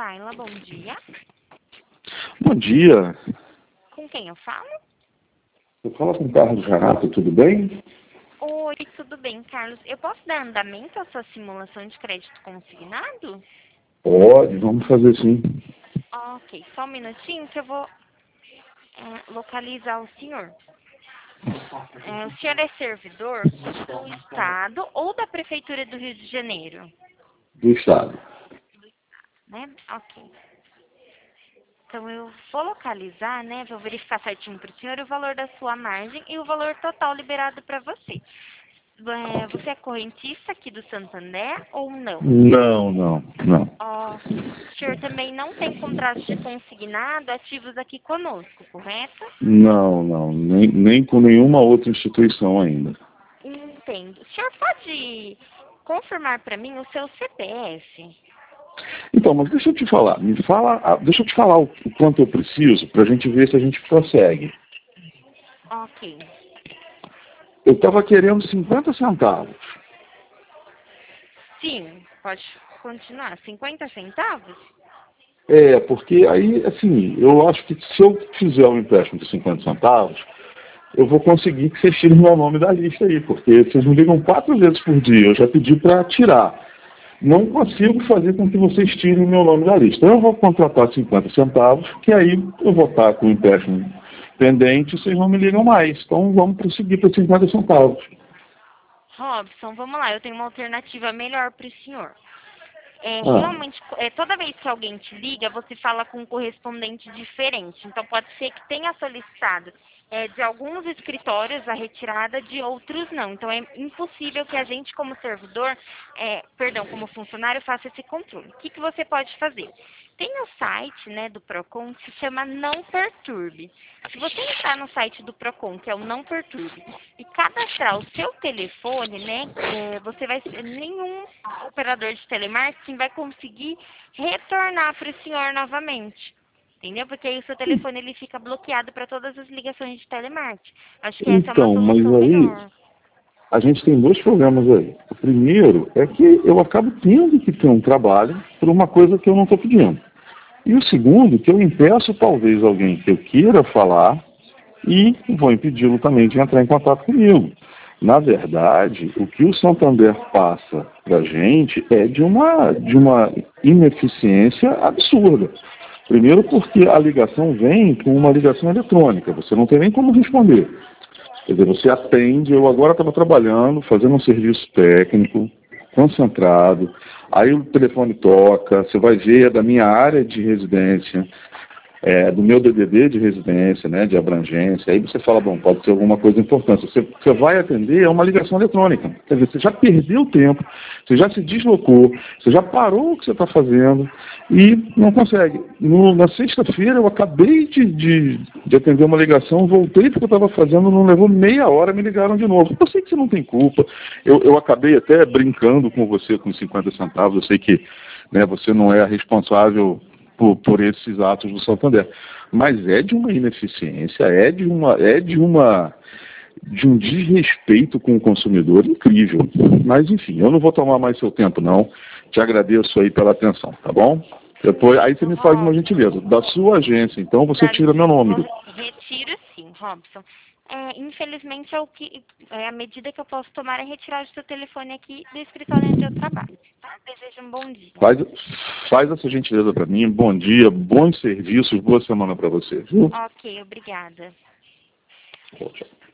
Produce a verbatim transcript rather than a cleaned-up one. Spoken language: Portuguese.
Saila, bom dia. Bom dia. Com quem eu falo? Eu falo com o Carlos Garato, tudo bem? Oi, tudo bem, Carlos. Eu posso dar andamento à sua simulação de crédito consignado? Pode, vamos fazer sim. Ok, só um minutinho que eu vou é, localizar o senhor. É, o senhor é servidor do Estado ou da Prefeitura do Rio de Janeiro? Do Estado. Né? Ok. Então eu vou localizar, né? Vou verificar certinho para o senhor o valor da sua margem e o valor total liberado para você. É, você é correntista aqui do Santander ou não? Não, não, não. Ok. O senhor também não tem contratos de consignado ativos aqui conosco, correto? Não, não. Nem, nem com nenhuma outra instituição ainda. Entendo. O senhor pode confirmar para mim o seu C P F? Então, mas deixa eu te falar. Me fala, ah, deixa eu te falar o, o quanto eu preciso para a gente ver se a gente prossegue. Ok. Eu estava querendo cinquenta centavos. Sim, pode continuar. cinquenta centavos? É, porque aí, assim, eu acho que se eu fizer um empréstimo de cinquenta centavos, eu vou conseguir que vocês tirem meu nome da lista aí, porque vocês me ligam quatro vezes por dia. Eu já pedi para tirar. Não consigo fazer com que vocês tirem meu nome da lista. Eu vou contratar cinquenta centavos, que aí eu vou estar com o empréstimo pendente e vocês não me ligam mais. Então vamos prosseguir para cinquenta centavos. Robson, vamos lá, eu tenho uma alternativa melhor para o senhor. É, Ah, realmente, é, toda vez que alguém te liga, você fala com um correspondente diferente. Então, pode ser que tenha solicitado é, de alguns escritórios a retirada, de outros não. Então, é impossível que a gente, como servidor, é, perdão, como funcionário, faça esse controle. O que, que você pode fazer? Tem o site, né, do Procon que se chama Não Perturbe. Se você entrar no site do Procon, que é o Não Perturbe, e cadastrar o seu telefone, né, é, você vai nenhum operador de telemarketing vai conseguir retornar para o senhor novamente. Entendeu? Porque aí o seu telefone ele fica bloqueado para todas as ligações de telemarketing. Acho que essa é uma então, mas solução aí melhor. a gente tem dois problemas aí. O primeiro é que eu acabo tendo que ter um trabalho por uma coisa que eu não estou pedindo. E o segundo, que eu impeço talvez alguém que eu queira falar e vou impedi-lo também de entrar em contato comigo. Na verdade, o que o Santander passa para a gente é de uma, de uma ineficiência absurda. Primeiro porque a ligação vem com uma ligação eletrônica, você não tem nem como responder. Quer dizer, você atende, eu agora estava trabalhando, fazendo um serviço técnico, concentrado, aí o telefone toca, você vai ver é da minha área de residência, é, do meu D D D de residência, né, de abrangência, aí você fala, bom, pode ser alguma coisa importante. Você, você vai atender, é uma ligação eletrônica. Quer dizer, você já perdeu tempo, você já se deslocou, você já parou o que você está fazendo e não consegue. No, na sexta-feira eu acabei de, de, de atender uma ligação, voltei porque eu estava fazendo, não levou meia hora, me ligaram de novo. Eu sei que você não tem culpa, eu, eu acabei até brincando com você com cinquenta centavos, eu sei que, né, você não é a responsável Por, por esses atos do Santander. Mas é de uma ineficiência, é de uma, é de uma de um desrespeito com o consumidor incrível. Mas enfim, eu não vou tomar mais seu tempo não. Te agradeço aí pela atenção, tá bom? Depois, aí você me faz uma gentileza. Da sua agência, então você Da tira minha, meu nome. vou, retiro sim, Robson. É, infelizmente, é, o que, é a medida que eu posso tomar é retirar o seu telefone aqui do escritório onde eu trabalho. Tá? Desejo um bom dia. Faz, faz essa gentileza para mim. Bom dia, bons serviços, boa semana para você. Viu? Ok, obrigada. Tchau, tchau.